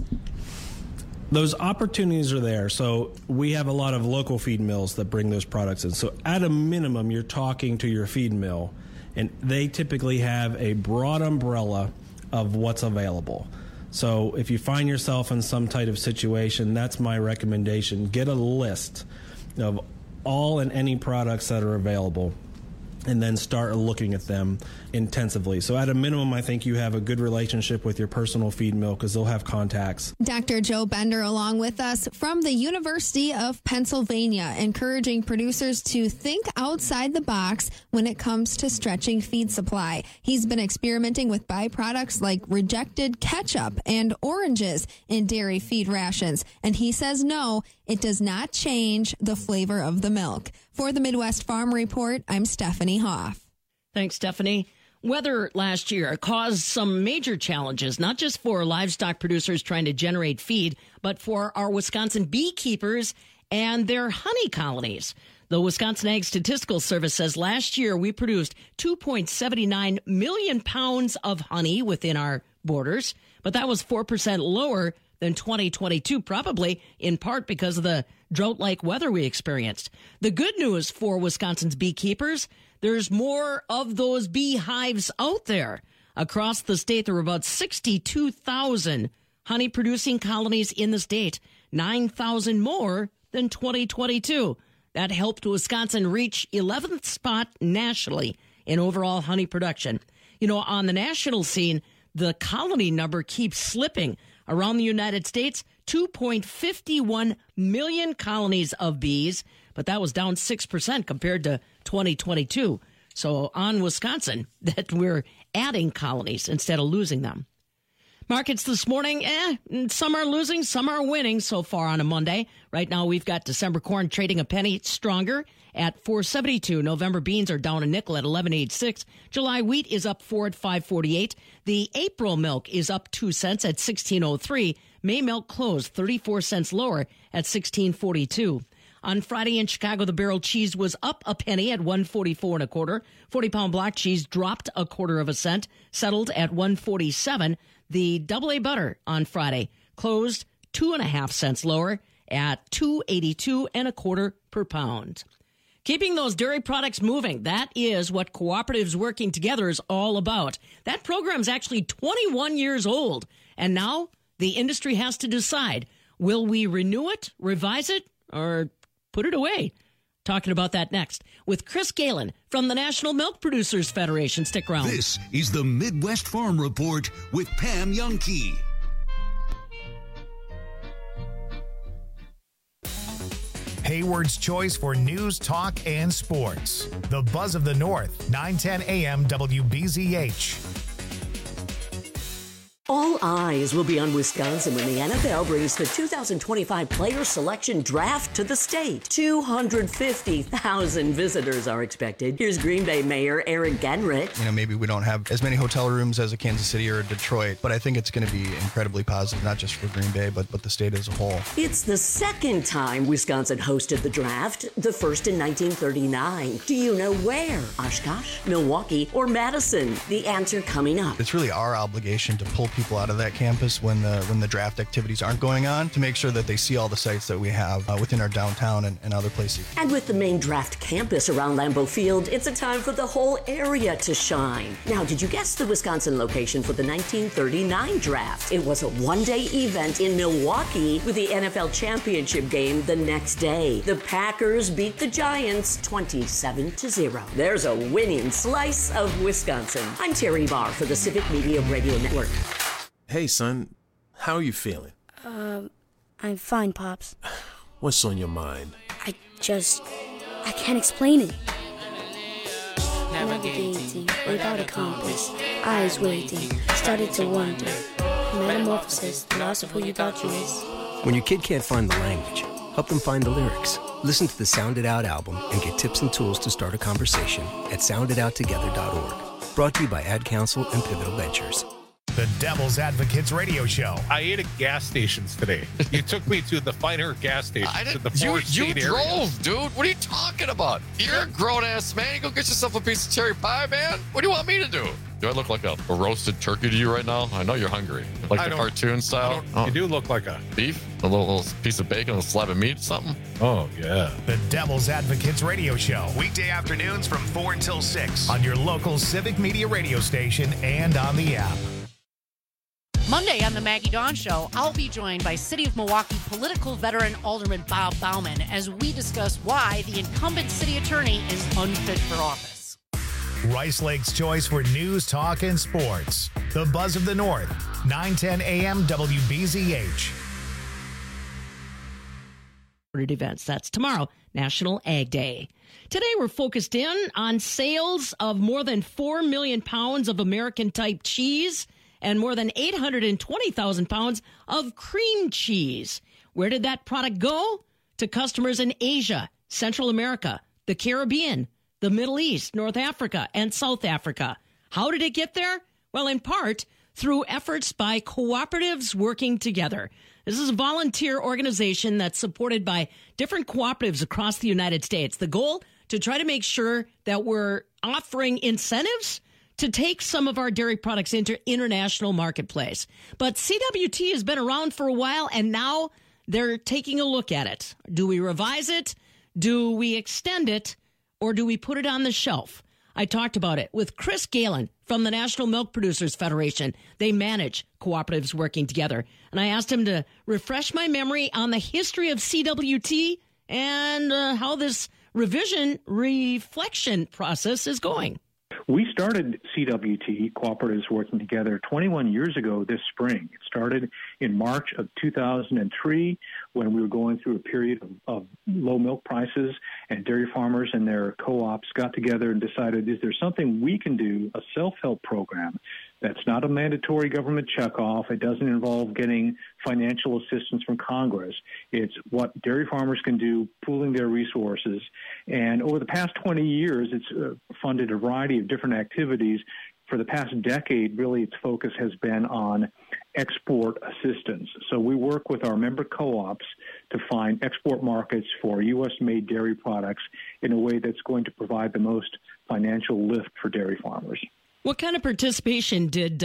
S20: Those opportunities are there. So we have a lot of local feed mills that bring those products in. So at a minimum, you're talking to your feed mill, and they typically have a broad umbrella of what's available. So if you find yourself in some type of situation, that's my recommendation. Get a list of all and any products that are available and then start looking at them intensively. So at a minimum, I think you have a good relationship with your personal feed mill because they'll have contacts.
S18: Dr. Joe Bender along with us from the University of Pennsylvania, encouraging producers to think outside the box when it comes to stretching feed supply. He's been experimenting with byproducts like rejected ketchup and oranges in dairy feed rations. And he says no, it does not change the flavor of the milk. For the Midwest Farm Report, I'm Stephanie Hoff.
S26: Thanks, Stephanie. Weather last year caused some major challenges, not just for livestock producers trying to generate feed, but for our Wisconsin beekeepers and their honey colonies. The Wisconsin Ag Statistical Service says last year we produced 2.79 million pounds of honey within our borders, but that was 4% lower than 2022, probably in part because of the drought-like weather we experienced. The good news for Wisconsin's beekeepers, there's more of those beehives out there. Across the state, there were about 62,000 honey-producing colonies in the state, 9,000 more than 2022. That helped Wisconsin reach 11th spot nationally in overall honey production. On the national scene, the colony number keeps slipping. Around the United States, 2.51 million colonies of bees, but that was down 6% compared to 2022. So on Wisconsin, that we're adding colonies instead of losing them. Markets this morning, some are losing, some are winning so far on a Monday. Right now, we've got December corn trading a penny stronger at $4.72. November beans are down a nickel at $11.86. July wheat is up 4 at $5.48. The April milk is up 2 cents at $16.03. May milk closed 34 cents lower at $16.42. On Friday in Chicago, the barrel cheese was up a penny at $1.44 1/4. 40-pound block cheese dropped 1/4 cent, settled at $1.47. The AA butter on Friday closed 2.5 cents lower at $2.82 1/4 per pound. Keeping those dairy products moving, that is what Cooperatives Working Together is all about. That program is actually 21 years old, and now the industry has to decide, will we renew it, revise it, or put it away? Talking about that next with Chris Galen from the National Milk Producers Federation. Stick around.
S2: This is the Midwest Farm Report with Pam Jahnke.
S1: Hayward's choice for news, talk, and sports. The Buzz of the North, 910 AM WBZH.
S9: All eyes will be on Wisconsin when the NFL brings the 2025 player selection draft to the state. 250,000 visitors are expected. Here's Green Bay Mayor Eric Genrich.
S3: Maybe we don't have as many hotel rooms as a Kansas City or a Detroit, but I think it's going to be incredibly positive, not just for Green Bay, but the state as a whole.
S9: It's the second time Wisconsin hosted the draft, the first in 1939. Do you know where? Oshkosh, Milwaukee, or Madison? The answer coming up.
S3: It's really our obligation to pull people out of that campus when the draft activities aren't going on, to make sure that they see all the sites that we have within our downtown and other places.
S9: And with the main draft campus around Lambeau Field, it's a time for the whole area to shine. Now, did you guess the Wisconsin location for the 1939 draft? It was a one-day event in Milwaukee with the NFL championship game the next day. The Packers beat the Giants 27-0. There's a winning slice of Wisconsin. I'm Terry Barr for the Civic Media Radio Network.
S5: Hey, son, how are you feeling?
S15: I'm fine, Pops.
S5: What's on your mind?
S15: I can't explain it. Navigating without a compass, eyes waiting, started to wonder. Metamorphosis, the loss of who you thought you was.
S16: When your kid can't find the language, help them find the lyrics. Listen to the Sound It Out album and get tips and tools to start a conversation at sounditouttogether.org. Brought to you by Ad Council and Pivotal Ventures.
S1: The Devil's Advocates Radio Show.
S10: I ate at gas stations today. You took me to the finer gas station.
S19: You drove, dude. What are you talking about? You're a grown-ass man. You go get yourself a piece of cherry pie, man. What do you want me to do? Do I look like a roasted turkey to you right now? I know you're hungry. Like the cartoon style?
S10: You do look like a...
S19: Beef? A little piece of bacon, a slab of meat, something?
S10: Oh, yeah.
S1: The Devil's Advocates Radio Show. Weekday afternoons from 4 until 6 on your local Civic Media radio station and on the app.
S6: Monday on the Maggie Dawn Show, I'll be joined by City of Milwaukee political veteran Alderman Bob Bauman as we discuss why the incumbent city attorney is unfit for office.
S1: Rice Lake's choice for news, talk, and sports. The Buzz of the North, 910 AM WBZH.
S26: Events. That's tomorrow, National Ag Day. Today, we're focused in on sales of more than 4 million pounds of American-type cheese and more than 820,000 pounds of cream cheese. Where did that product go? To customers in Asia, Central America, the Caribbean, the Middle East, North Africa, and South Africa. How did it get there? Well, in part, through efforts by cooperatives working together. This is a volunteer organization that's supported by different cooperatives across the United States. The goal, to try to make sure that we're offering incentives to take some of our dairy products into international marketplace. But CWT has been around for a while, and now they're taking a look at it. Do we revise it? Do we extend it? Or do we put it on the shelf? I talked about it with Chris Galen from the National Milk Producers Federation. They manage cooperatives working together. And I asked him to refresh my memory on the history of CWT and how this revision reflection process is going.
S21: We started CWT, Cooperatives Working Together, 21 years ago this spring. It started in March of 2003 when we were going through a period of low milk prices, and dairy farmers and their co-ops got together and decided, is there something we can do, a self-help program that's not a mandatory government checkoff. It doesn't involve getting financial assistance from Congress. It's what dairy farmers can do, pooling their resources. And over the past 20 years, it's funded a variety of different activities. For the past decade, really, its focus has been on export assistance. So we work with our member co-ops to find export markets for U.S.-made dairy products in a way that's going to provide the most financial lift for dairy farmers.
S26: What kind of participation did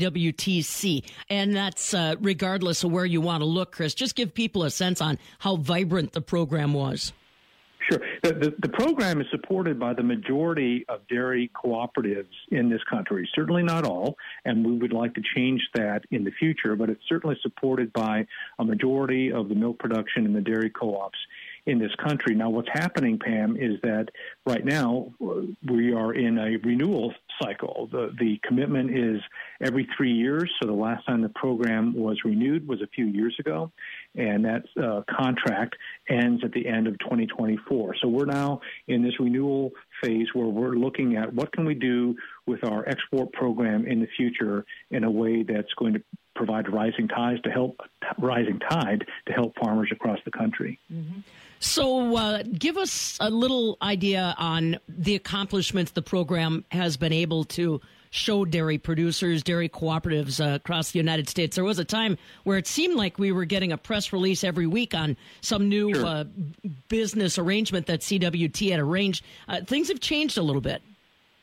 S26: CWT see? And that's regardless of where you want to look, Chris. Just give people a sense on how vibrant the program was.
S21: Sure. The program is supported by the majority of dairy cooperatives in this country. Certainly not all, and we would like to change that in the future, but it's certainly supported by a majority of the milk production and the dairy co-ops in this country. Now, what's happening, Pam, is that right now we are in a renewal cycle. The commitment is every 3 years, so the last time the program was renewed was a few years ago. and that contract ends at the end of 2024. So we're now in this renewal phase where we're looking at what can we do with our export program in the future in a way that's going to provide rising tide to help farmers across the country.
S26: Mm-hmm. So give us a little idea on the accomplishments the program has been able to show dairy producers, dairy cooperatives across the United States. There was a time where it seemed like we were getting a press release every week on some new business arrangement that CWT had arranged. Things have changed a little bit.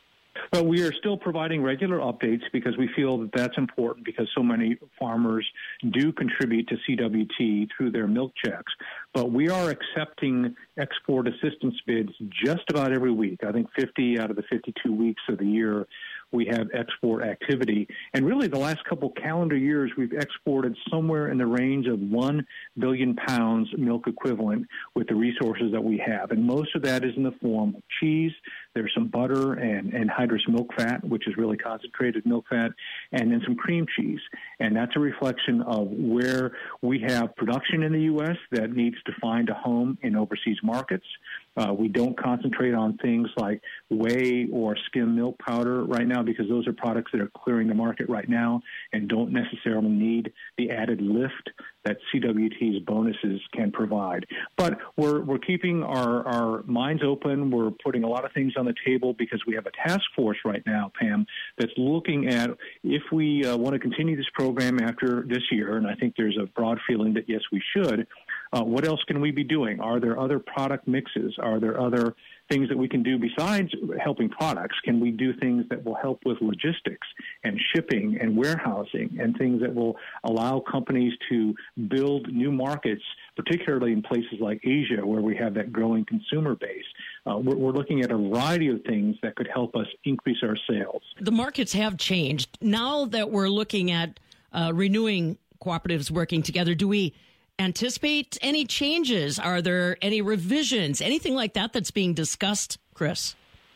S21: But we are still providing regular updates because we feel that that's important because so many farmers do contribute to CWT through their milk checks. But we are accepting export assistance bids just about every week. I think 50 out of the 52 weeks of the year we have export activity. And really the last couple calendar years, we've exported somewhere in the range of 1 billion pounds milk equivalent with the resources that we have. And most of that is in the form of cheese. There's some butter and anhydrous milk fat, which is really concentrated milk fat, and then some cream cheese. And that's a reflection of where we have production in the U.S. that needs to find a home in overseas markets. We don't concentrate on things like whey or skim milk powder right now because those are products that are clearing the market right now and don't necessarily need the added lift that CWT's bonuses can provide. But we're keeping our minds open. We're putting a lot of things on the table because we have a task force right now, Pam, that's looking at if we want to continue this program after this year, and I think there's a broad feeling that, yes, we should. What else can we be doing? Are there other product mixes? Are there other things that we can do besides helping products? Can we do things that will help with logistics and shipping and warehousing and things that will allow companies to build new markets, particularly in places like Asia where we have that growing consumer base? We're looking at a variety of things that could help us increase our sales.
S26: The markets have changed. Now that we're looking at renewing cooperatives working together, do we anticipate any changes? Are there any revisions, anything like that that's being discussed, Chris?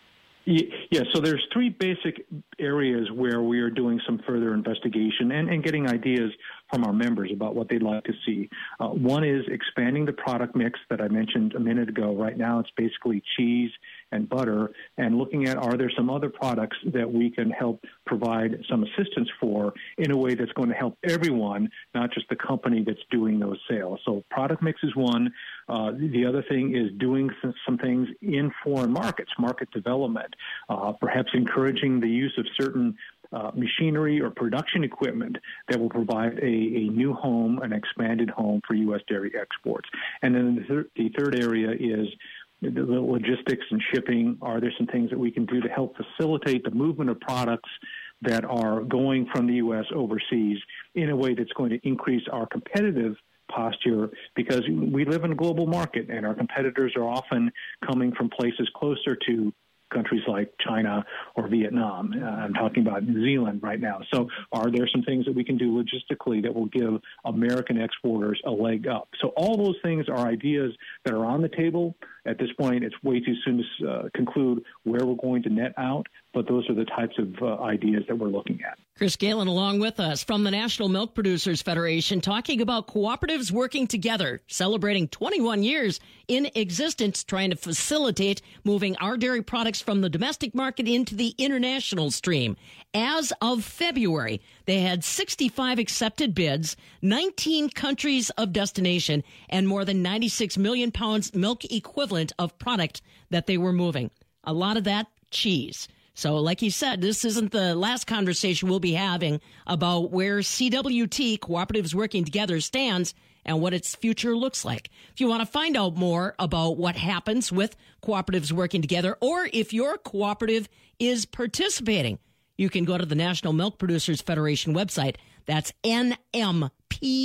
S21: Yeah, so there's three basic areas where we are doing some further investigation and getting ideas from our members about what they'd like to see. One is expanding the product mix that I mentioned a minute ago. Right now it's basically cheese and butter, and looking at are there some other products that we can help provide some assistance for in a way that's going to help everyone, not just the company that's doing those sales. So product mix is one. The other thing is doing some things in foreign markets, market development, perhaps encouraging the use of certain machinery or production equipment that will provide a new home, an expanded home for U.S. dairy exports. And then the third area is the logistics and shipping. Are there some things that we can do to help facilitate the movement of products that are going from the U.S. overseas in a way that's going to increase our competitive posture, because we live in a global market and our competitors are often coming from places closer to countries like China or Vietnam. I'm talking about New Zealand right now. So are there some things that we can do logistically that will give American exporters a leg up? So all those things are ideas that are on the table. At this point, it's way too soon to conclude where we're going to net out, but those are the types of ideas that we're looking at.
S26: Chris Galen along with us from the National Milk Producers Federation, talking about cooperatives working together, celebrating 21 years in existence, trying to facilitate moving our dairy products from the domestic market into the international stream. As of February, they had 65 accepted bids, 19 countries of destination, and more than 96 million pounds milk equivalent of product that they were moving. A lot of that cheese. So like you said, this isn't the last conversation we'll be having about where CWT, Cooperatives Working Together, stands and what its future looks like. If you want to find out more about what happens with Cooperatives Working Together, or if your cooperative is participating, you can go to the National Milk Producers Federation website. That's nmpf.org,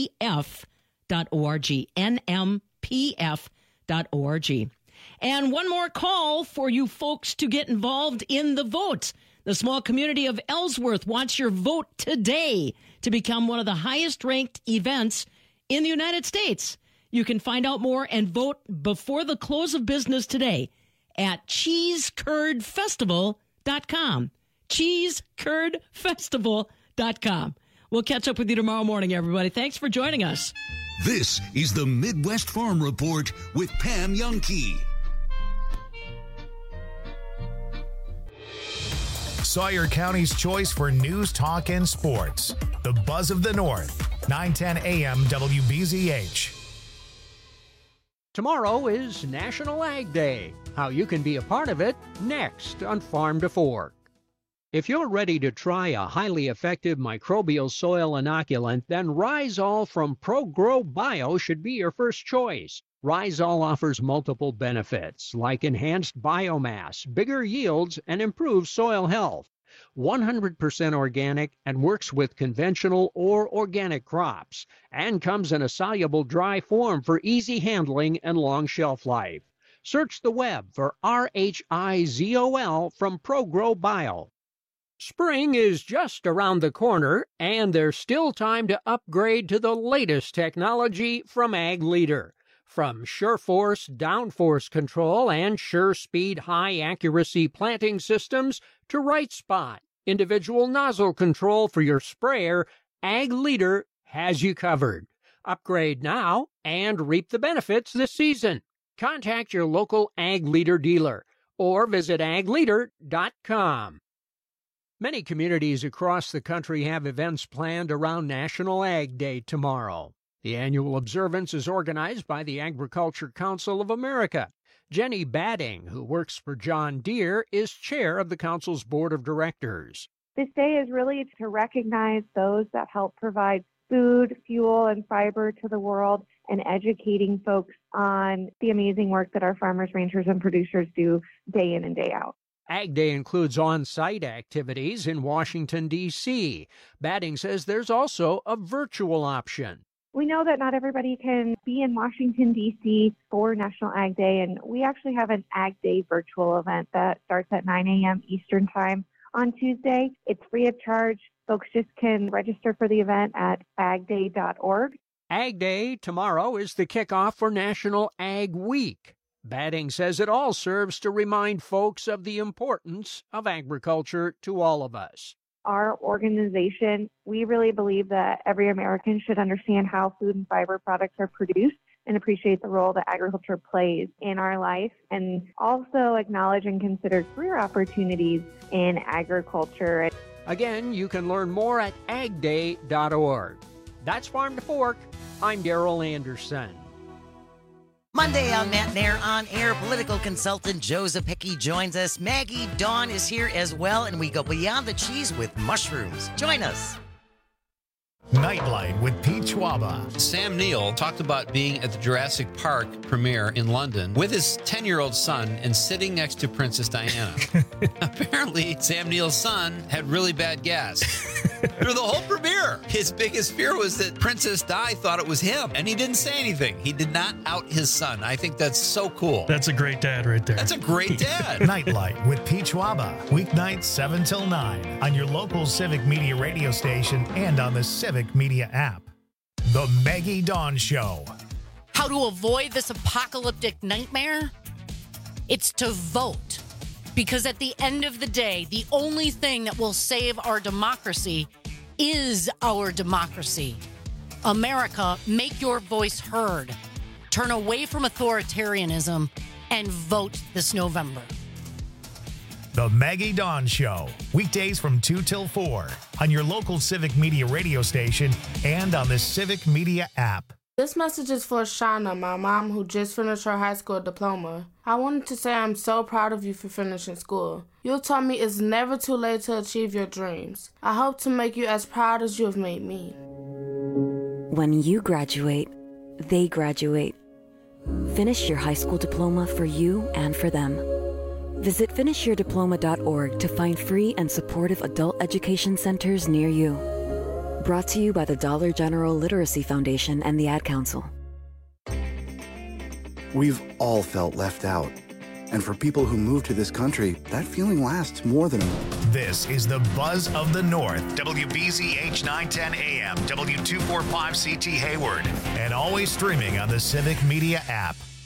S26: nmpf.org. And one more call for you folks to get involved in the vote. The small community of Ellsworth wants your vote today to become one of the highest ranked events in the United States. You can find out more and vote before the close of business today at cheesecurdfestival.com. cheesecurdfestival.com. We'll catch up with you tomorrow morning, everybody. Thanks for joining us.
S2: This is the Midwest Farm Report with Pam Jahnke.
S1: Sawyer County's choice for news, talk, and sports. The Buzz of the North, 910 AM WBZH.
S4: Tomorrow is National Ag Day. How you can be a part of it next on Farm to Fork. If you're ready to try a highly effective microbial soil inoculant, then Rhizol from ProGrow Bio should be your first choice. Rhizol offers multiple benefits like enhanced biomass, bigger yields, and improved soil health. 100% organic and works with conventional or organic crops, and comes in a soluble dry form for easy handling and long shelf life. Search the web for RHIZOL from ProGrow Bio. Spring is just around the corner, and there's still time to upgrade to the latest technology from Ag Leader. From SureForce downforce control and SureSpeed high-accuracy planting systems to Right Spot, individual nozzle control for your sprayer, Ag Leader has you covered. Upgrade now and reap the benefits this season. Contact your local Ag Leader dealer or visit agleader.com. Many communities across the country have events planned around National Ag Day tomorrow. The annual observance is organized by the Agriculture Council of America. Jenny Batting, who works for John Deere, is chair of the council's board of directors.
S11: This day is really to recognize those that help provide food, fuel, and fiber to the world, and educating folks on the amazing work that our farmers, ranchers, and producers do day in and day out.
S4: Ag Day includes on-site activities in Washington, D.C. Batting says there's also a virtual option.
S11: We know that not everybody can be in Washington, D.C. for National Ag Day, and we actually have an Ag Day virtual event that starts at 9 a.m. Eastern Time on Tuesday. It's free of charge. Folks just can register for the event at agday.org.
S4: Ag Day tomorrow is the kickoff for National Ag Week. Batting says it all serves to remind folks of the importance of agriculture to all of us.
S11: Our organization, we really believe that every American should understand how food and fiber products are produced and appreciate the role that agriculture plays in our life, and also acknowledge and consider career opportunities in agriculture.
S4: Again, you can learn more at agday.org. That's Farm to Fork. I'm Darrell Anderson.
S22: Monday on Matt Nair On Air, political consultant Joe Zepicki joins us. Maggie Dawn is here as well, and we go beyond the cheese with mushrooms. Join us.
S1: Nightlight with Pete Schwaba.
S23: Sam Neill talked about being at the Jurassic Park premiere in London with his 10-year-old son and sitting next to Princess Diana. Apparently, Sam Neill's son had really bad gas through the whole premiere. His biggest fear was that Princess Di thought it was him, and he didn't say anything. He did not out his son. I think that's so cool.
S24: That's a great dad right there.
S23: That's a great dad.
S1: Nightlight with Pete Schwaba. Weeknights 7 till 9 on your local Civic Media radio station and on the Civic Media app. The Maggie Dawn Show.
S6: How to avoid this apocalyptic nightmare? It's to vote. Because at the end of the day, the only thing that will save our democracy is our democracy. America, make your voice heard. Turn away from authoritarianism and vote this November.
S1: The Maggie Dawn Show. Weekdays from 2 till 4 on your local Civic Media radio station and on the Civic Media app.
S25: This message is for Shauna, my mom, who just finished her high school diploma. I wanted to say I'm so proud of you for finishing school. You taught me it's never too late to achieve your dreams. I hope to make you as proud as you have made me.
S27: When you graduate, they graduate. Finish your high school diploma for you and for them. Visit finishyourdiploma.org to find free and supportive adult education centers near you. Brought to you by the Dollar General Literacy Foundation and the Ad Council.
S28: We've all felt left out. And for people who move to this country, that feeling lasts more than a month.
S1: This is the Buzz of the North. WBZH 910 AM, W245CT Hayward. And always streaming on the Civic Media app.